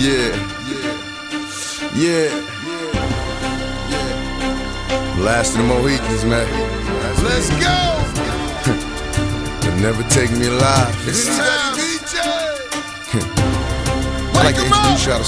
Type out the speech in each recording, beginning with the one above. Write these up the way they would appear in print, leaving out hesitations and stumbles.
Yeah. Last of the Mohicans, man. Let's go. They'll never take me alive. It's time, DJ. I like to introduce y'all to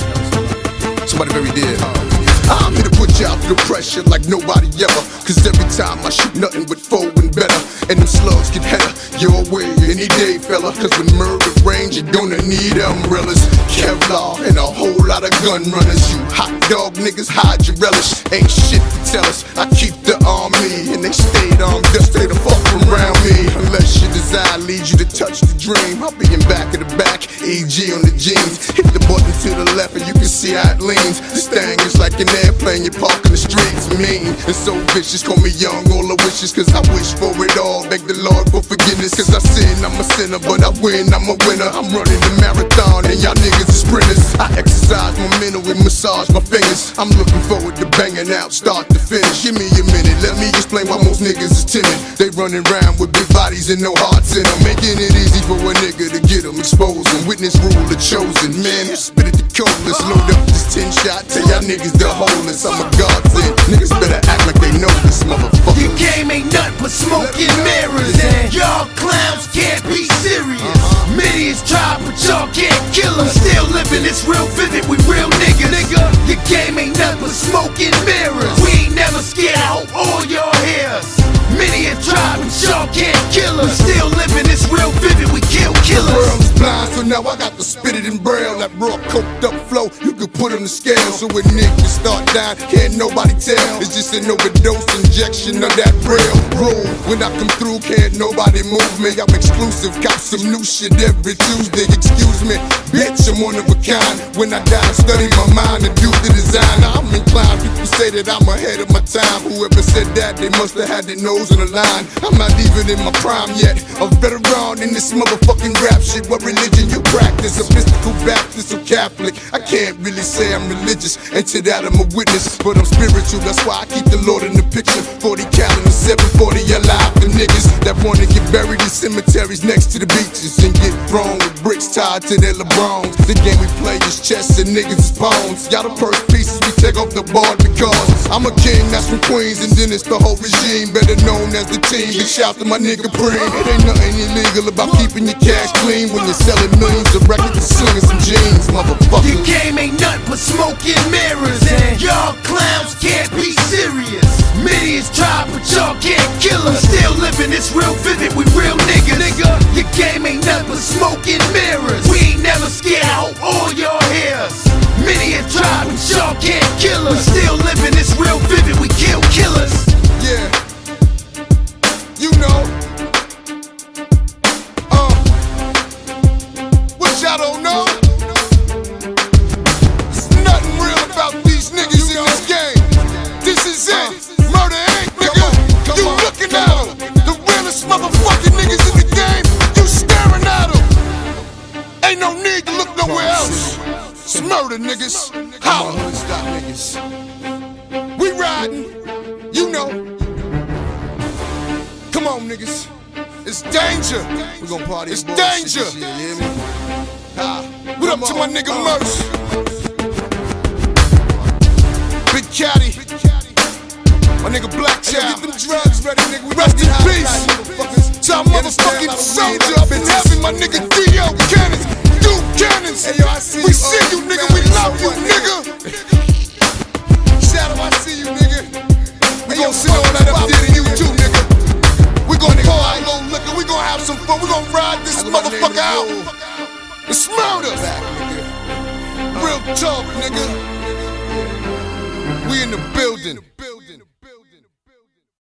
somebody very dear. I'm here to put you out through the pressure like nobody ever. Cause every time I shoot nothing but forward and better. And them slugs get header your way any day, fella. Cause when murder range, you're gonna need umbrellas, Kevlar, and a whole lot of gun runners. You hot dog niggas, hide your relish. Ain't shit to tell us. I keep the army, and they stayed armed just stay the fuck around me. Unless your desire leads you to touch the dream, I'll be in back of the back, EG on the jeans. Hit the button to the left and you can see how it leans. This thing is like an airplane, you park in the streets, mean and so vicious. Call me young, all the wishes, cause I wish for it all. Beg the Lord for forgiveness, cause I sin, I'm a sinner, but I win, I'm a winner. I'm running the marathon and y'all niggas are sprinters. I exercise my mental and massage my fingers. I'm looking forward to banging out, start to finish. Give me a minute, let me explain why most niggas is timid. They running around with big bodies and no hearts in them, making it easy for a nigga to get them exposed. And witness rule the chosen, man, spit it the coldest. Load up this 10 shot, tell y'all niggas the wholeness. I'm a godsend, niggas better act like they know this motherfucker. Your game ain't nothing but smoke and mirrors, and y'all clowns can't be serious. Many has tried, but y'all can't kill us. Still living this real vivid, we real niggas. Your game ain't nothing but smoke and mirrors. We ain't never scared, I hope all y'all hear us. Many have tried, but y'all can't kill us. Still living this real vivid, we kill killers. The world's blind, so now I got to spit it in braille. That raw, coked up flow, you could put on the scale. So when niggas start dying, can't nobody tell. It's just an overdose injection of that real rule. When I come through, can't nobody move me. I'm exclusive, got some new shit every Tuesday. Excuse me, bitch, I'm one of a kind. When I die, study my mind and do the design. I'm inclined, people say that I'm ahead of my time. Whoever said that, they must have had their nose on the line. I'm not even in my prime yet. A veteran in this motherfucking rap shit. What religion you practice? Episcopal, Baptist, or Catholic? I can't really say I'm religious, and to that I'm a witness. But I'm spiritual, that's why I keep the Lord in the picture. 40 calendar, 740 alive for niggas that wanna get buried in cemeteries next to the beaches and get thrown with bricks tied to their LeBrons. The game we play is chess and niggas is pawns. Y'all the purse pieces we take off the board because I'm a king, that's from Queens, and then it's the whole regime, better known as the team. Big shout to my nigga Preem. It ain't nothing illegal about keeping your cash clean when you're selling millions of records and slinging some jeans, motherfucker. Your game ain't nothing but smoke and mirrors, and y'all clowns can't be serious. Many has tried, but y'all can't kill us. Still living this real vivid, we real niggas. Your game ain't nothing but smoke and mirrors. We ain't never scared, I hope all y'all hear us. Many have tried, but y'all can't kill us. Still living this real vivid, we kill killers. Yeah, you know. What y'all don't know? There's nothing real about these niggas in this game. This is it. Murder Inc, nigga. You looking at them. The realest motherfucking niggas in the game. You staring at them. Ain't no need to look nowhere else. It's murder, niggas. How? We riding. You know. Come on, niggas. It's danger. We gon' party. It's danger. Shit, you hear me? What up to my nigga Merce? Big Caddy. My nigga Black Child. Get them drugs ready, nigga. Rest in peace to our motherfucking soldier up in heaven, my nigga D.O. Cannons. Duke Cannons. We see you, nigga. We love you, nigga. Shadow, I see you, nigga. We gon' see all that up there to you too, nigga. We gon' pour out a little liquor. We gon' have some fun. We gon' ride this motherfucker out. It's murder. Real talk, nigga. We in the building.